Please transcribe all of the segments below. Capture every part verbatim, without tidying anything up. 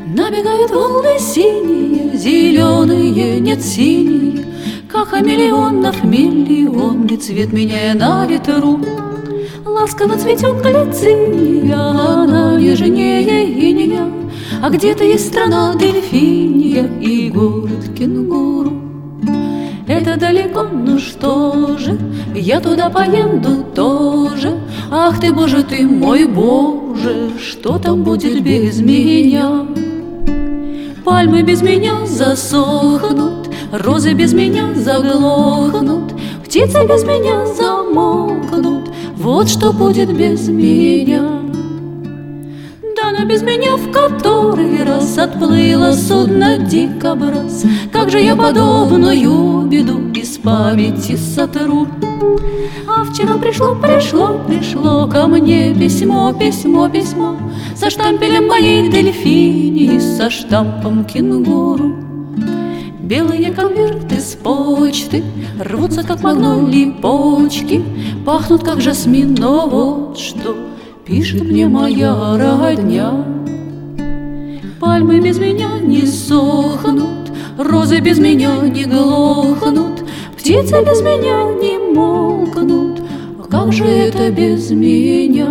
Набегают волны синие, зеленые, нет синие, как хамелеонов миллионный цвет, меняя на ветру. Ласково цветет глициния, она нежнее иния, а где-то есть страна дельфиния и город кенгуру. Это далеко, ну что же, я туда поеду тоже. Ах ты, Боже ты мой, Боже, что там будет без меня? Пальмы без меня засохнут, розы без меня заглохнут, птицы без меня замолкнут. Вот что будет без меня. Да она без меня в который раз отплыло судно дикобраз. Как же я подобную беду из памяти сотру? А вчера пришло, пришло, пришло ко мне письмо, письмо, письмо со штампелем моей дельфинии, со штампом кенгуру. Белые конверты с почты рвутся, как магнолии почки, пахнут, как жасмин, но вот что пишет мне моя родня. Пальмы без меня не сохнут, розы без меня не глохнут, птицы без меня не молкнут. Как же это без меня?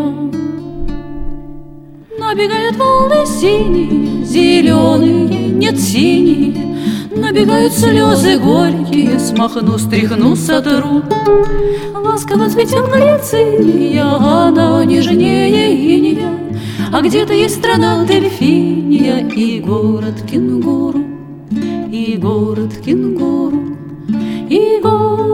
Набегают волны синие, зеленые, нет синие, набегают слезы горькие, смахну, стряхну, сотру. Ласково цветет глициния, она нежнее иния, а где-то есть страна дельфиния и город кенгуру, и город кенгуру, и город